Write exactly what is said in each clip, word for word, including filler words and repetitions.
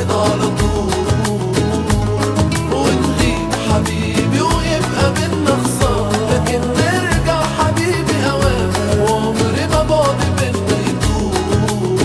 كده على طول، ونغيب حبيبي ويبقى بينا خسارة، لكن نرجع حبيبي أوام، وعمري ما بعد بينا يطول.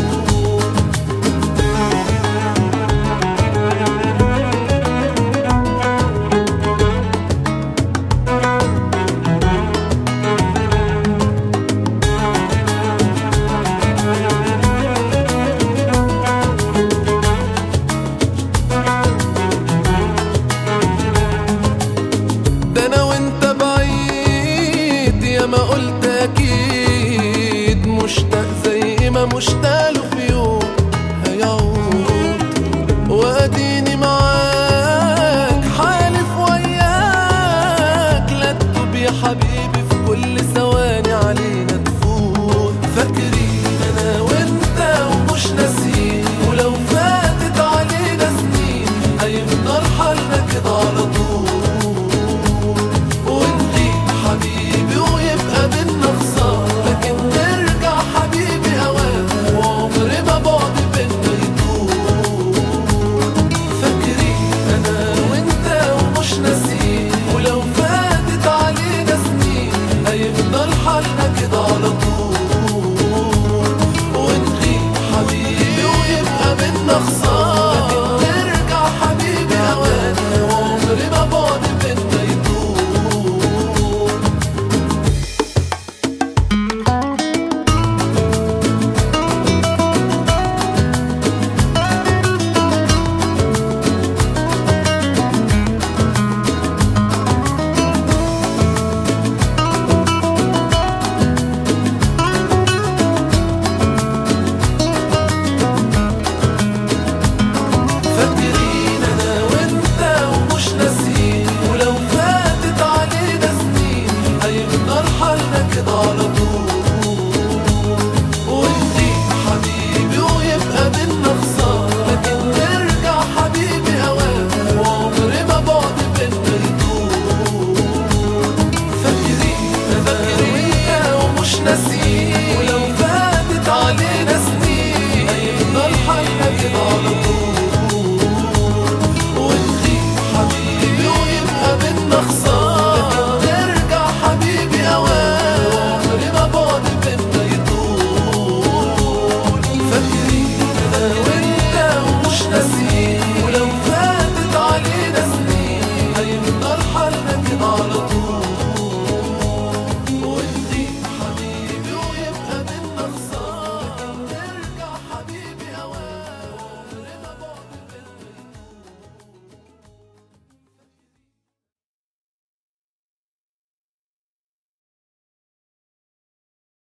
ما قلت اكيد مشتاق زي ما مشتاق له في يوم هيعود، واديني معاك حالف وياك لا تدوب يا حبيبي في كل ثواني علينا تفوت. فاكرين انا وانت ومش ناسيين، ولو فاتت علينا سنين هيفضل حالنا كده على طول، ونغيب حبيبي ويبقى بينا خسارة، لكن نرجع حبيبي أوام، وعمري ما بعد بينا يطول. فاكرين أنا وأنت ومش ناسيين، ولو فاتت علينا سنين هيفضل حالنا كده على طول، ونغيب حبيبي ويبقى بينا خسارة، لكن نرجع حبيبي أوام، وعمري ما بعد بينا يطول. فاكر